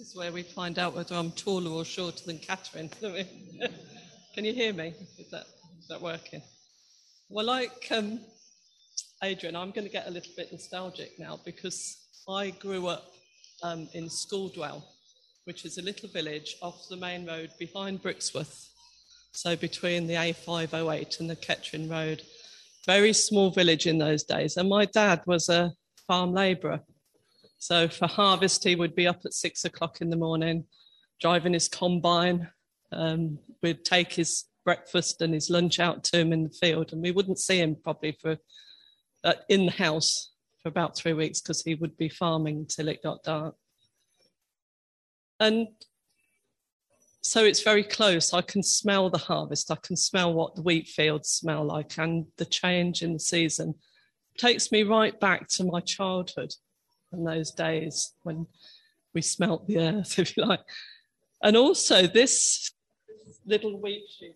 is where we find out whether I'm taller or shorter than Catherine. Can you hear me? Is that working? Well, like Adrian, I'm going to get a little bit nostalgic now because I grew up in Schooldwell, which is a little village off the main road behind Brixworth. So between the A508 and the Kettering Road. Very small village in those days. And my dad was a farm labourer. So for harvest, he would be up at 6 o'clock in the morning, driving his combine. We'd take his breakfast and his lunch out to him in the field, and we wouldn't see him probably for in the house for about 3 weeks because he would be farming until it got dark. And so it's very close. I can smell the harvest. I can smell what the wheat fields smell like, and the change in the season takes me right back to my childhood and those days when we smelt the earth, if you like. And also this little wheat field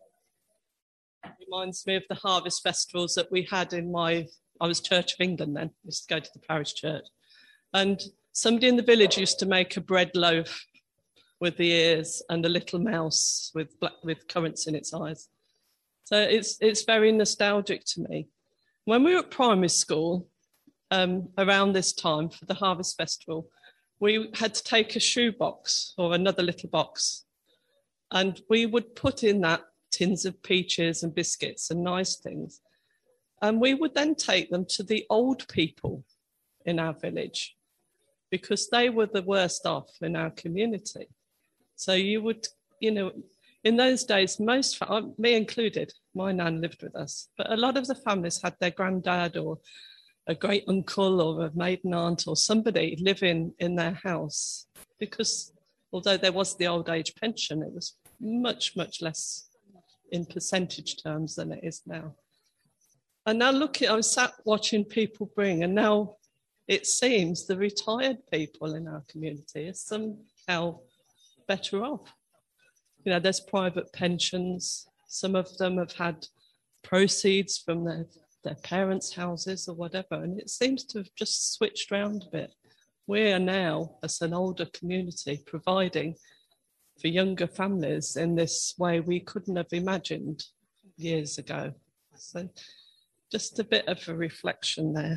here reminds me of the harvest festivals that we had I was Church of England then, I used to go to the parish church. And somebody in the village used to make a bread loaf with the ears and a little mouse with currants in its eyes. So it's very nostalgic to me. When we were at primary school, around this time for the Harvest Festival, we had to take a shoebox or another little box, and we would put in that tins of peaches and biscuits and nice things. And we would then take them to the old people in our village because they were the worst off in our community. So you would, in those days, me included, my nan lived with us, but a lot of the families had their granddad or a great uncle or a maiden aunt or somebody living in their house because although there was the old age pension, it was much, much less in percentage terms than it is now. And now I was sat watching people bring, and now it seems the retired people in our community are somehow better off. There's private pensions. Some of them have had proceeds from their parents' houses or whatever, and it seems to have just switched around a bit. We are now, as an older community, providing for younger families in this way we couldn't have imagined years ago. So just a bit of a reflection there.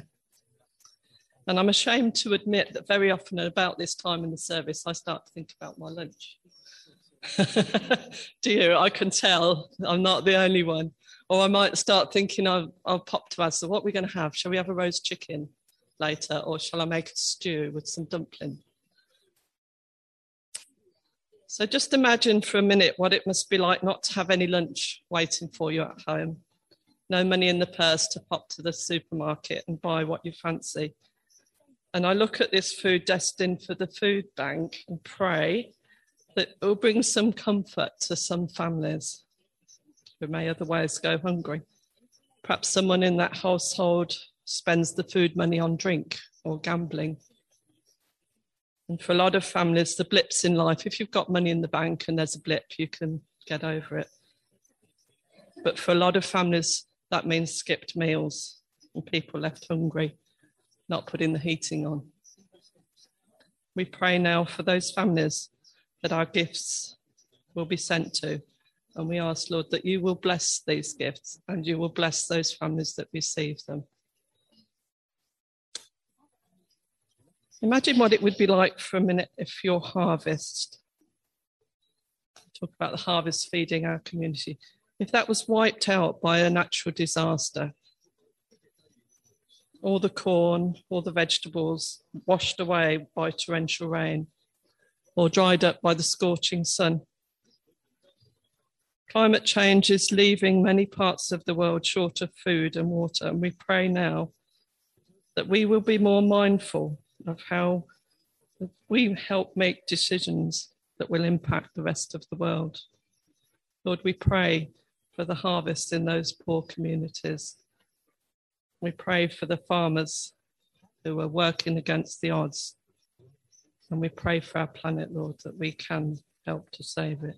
And I'm ashamed to admit that very often at about this time in the service, I start to think about my lunch. Do you? I can tell I'm not the only one. Or I might start thinking, I'll pop to us, so what are we going to have? Shall we have a roast chicken later? Or shall I make a stew with some dumpling? So just imagine for a minute what it must be like not to have any lunch waiting for you at home. No money in the purse to pop to the supermarket and buy what you fancy. And I look at this food destined for the food bank and pray that it will bring some comfort to some families who may otherwise go hungry. Perhaps someone in that household spends the food money on drink or gambling. And for a lot of families, the blips in life, if you've got money in the bank and there's a blip, you can get over it. But for a lot of families, that means skipped meals and people left hungry, not putting the heating on. We pray now for those families that our gifts will be sent to. And we ask, Lord, that you will bless these gifts and you will bless those families that receive them. Imagine what it would be like for a minute if your harvest, talk about the harvest feeding our community, if that was wiped out by a natural disaster. All the corn, all the vegetables washed away by torrential rain or dried up by the scorching sun. Climate change is leaving many parts of the world short of food and water, and we pray now that we will be more mindful of how we help make decisions that will impact the rest of the world. Lord, we pray for the harvest in those poor communities. We pray for the farmers who are working against the odds. And we pray for our planet, Lord, that we can help to save it.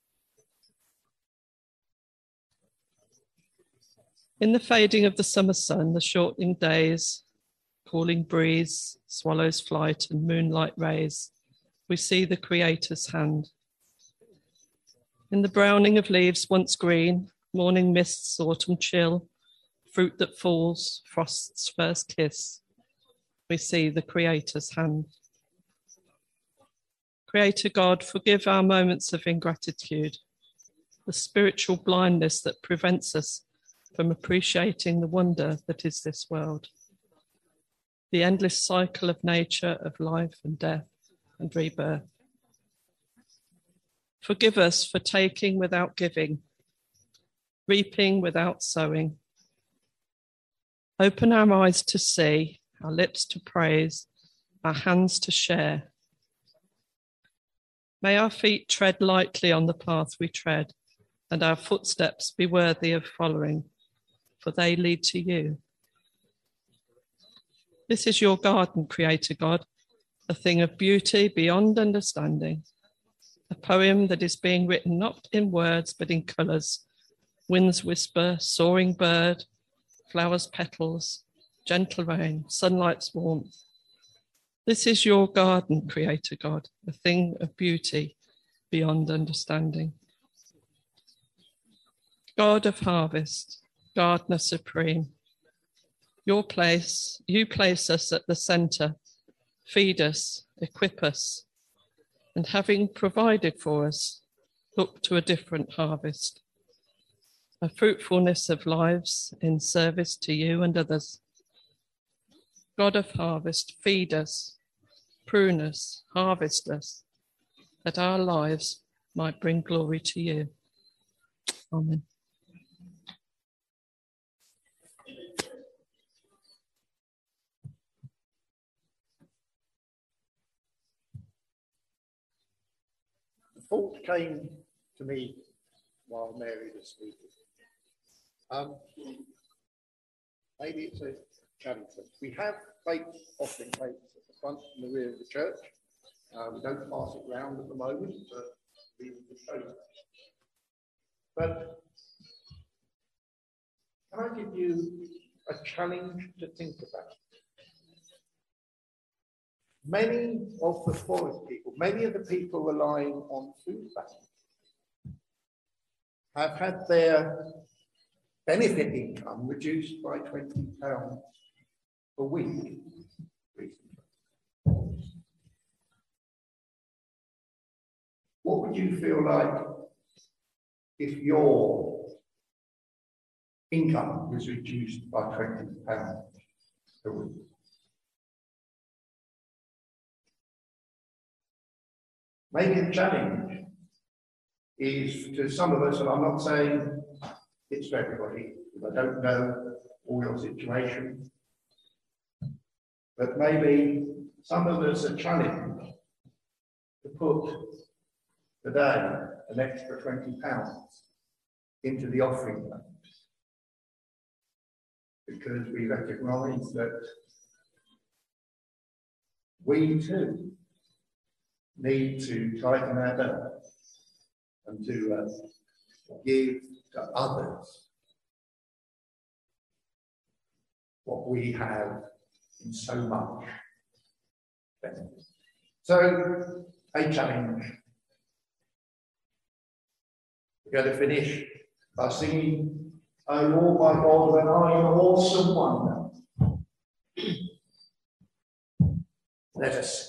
In the fading of the summer sun, the shortening days, cooling breeze, swallow's flight and moonlight rays, we see the Creator's hand. In the browning of leaves once green, morning mists, autumn chill, fruit that falls, frost's first kiss, we see the Creator's hand. Creator God, forgive our moments of ingratitude, the spiritual blindness that prevents us from appreciating the wonder that is this world, the endless cycle of nature, of life and death and rebirth. Forgive us for taking without giving, reaping without sowing. Open our eyes to see, our lips to praise, our hands to share. May our feet tread lightly on the path we tread, and our footsteps be worthy of following, for they lead to you. This is your garden, Creator God, a thing of beauty beyond understanding, a poem that is being written not in words but in colours, wind's whisper, soaring bird, flowers' petals, gentle rain, sunlight's warmth. This is your garden, Creator God, a thing of beauty beyond understanding. God of harvest, gardener supreme, you place us at the centre, feed us, equip us, and having provided for us, look to a different harvest, a fruitfulness of lives in service to you and others. God of harvest, feed us, prune us, harvest us, that our lives might bring glory to you. Amen. The thought came to me while Mary was speaking. Maybe it's a challenge. We have offering plates at the front and the rear of the church. We don't pass it round at the moment, but we will show you. But can I give you a challenge to think about? Many of the poorest people, many of the people relying on food banks, have had their benefit income reduced by £20 a week recently. What would you feel like if your income was reduced by £20 a week? Maybe the challenge is to some of us, and I'm not saying it's for everybody, because I don't know all your situation, but maybe some of us are challenged to put today an extra £20 into the offering plate, because we recognise that we too need to tighten our belt and to give to others what we have in so much benefit. So, a challenge. We're going to finish by singing, "O Lord my God, when I am awesome wonder." Let us.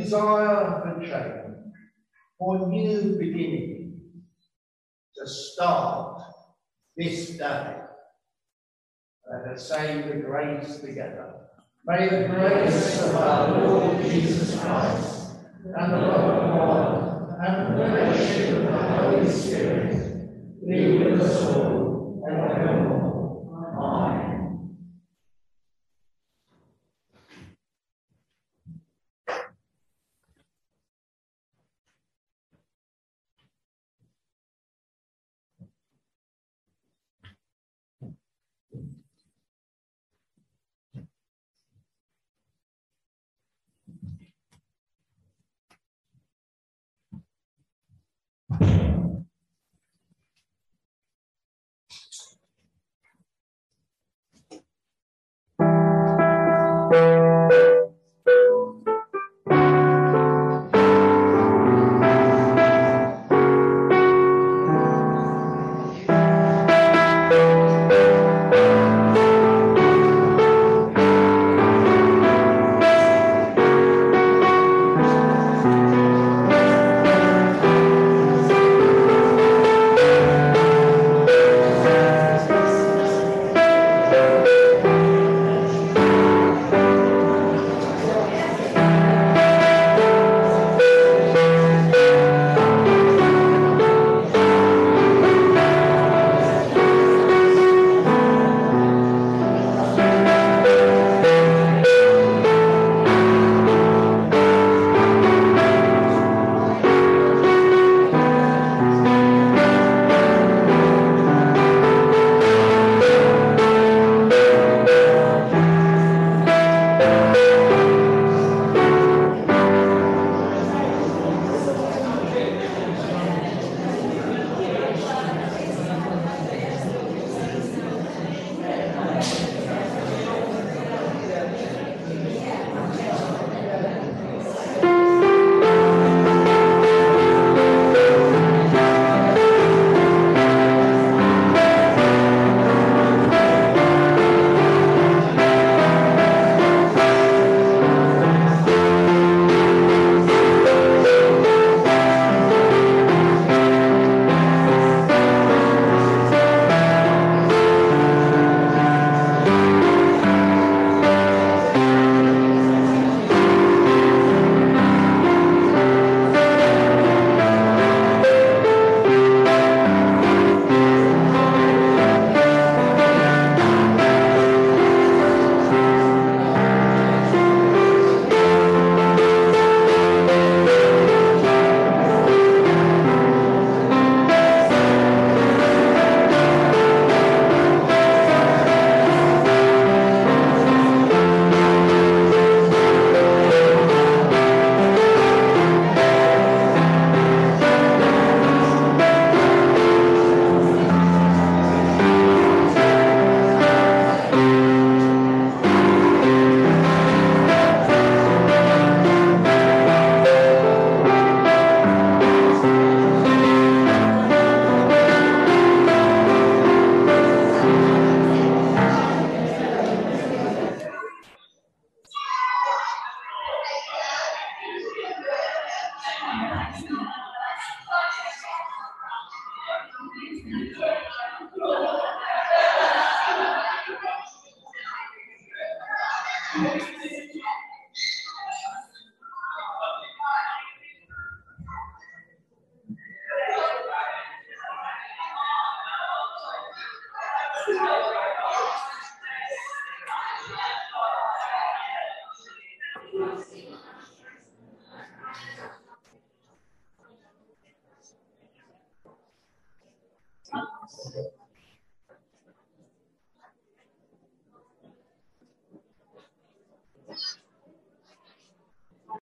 desire for change, for new beginning, to start this day. Let us say the grace together. May the grace of our Lord Jesus Christ, and the love of God, and the fellowship of the Holy Spirit be with us all and evermore. Amen.